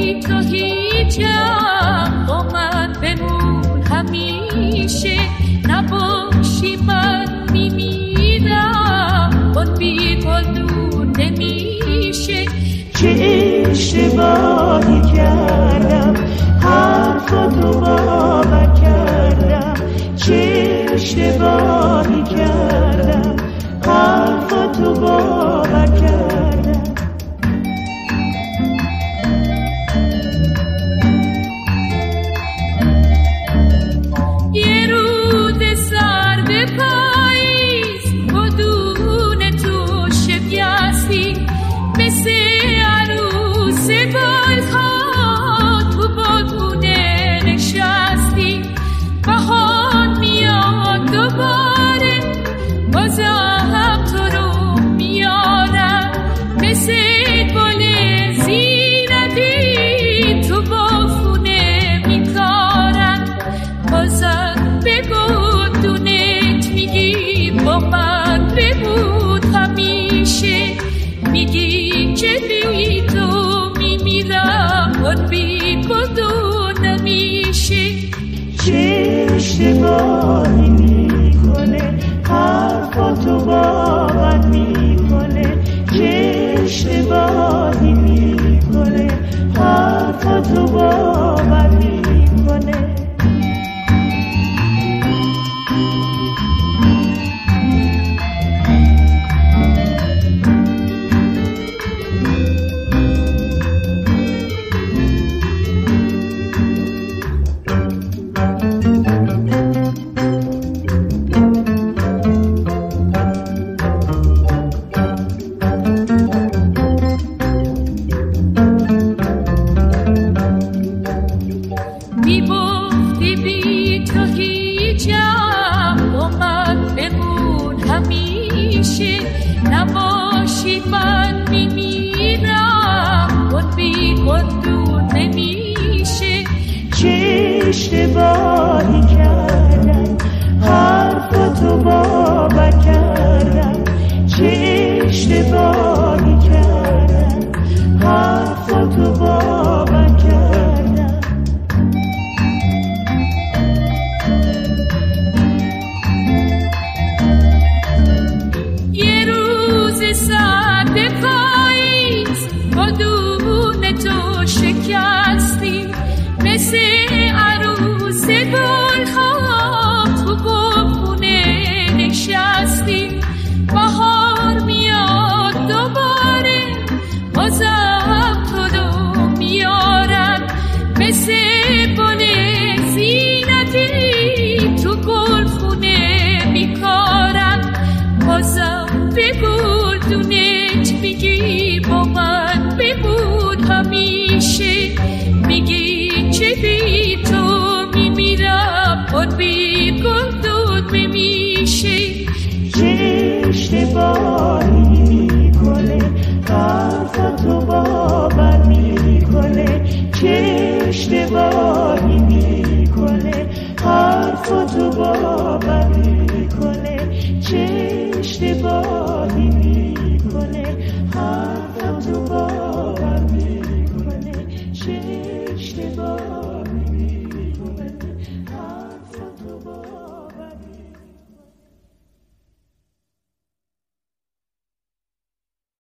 بی تو هیچم، با من بمون همیشه، نباشی من میمیرم، اون بی تو دور نمیشه. چه اشتباهی کردم حرفاتو باور کردم، چه اشتباهی کردم حرفاتو باور کردم. یه روز سرد پاییز بدون تو شکستی، مثل عروس گل‌ها تو بادونه نشستی. بهار میاد دوباره بازم تو رو میارم، مثل گل زینبی تو بافونه میکارم. بازم بگو دونت میگی با من بمون همیشه، میگی که بی تو میمیرم، اون بی تو نمیشه. چه اشتباهی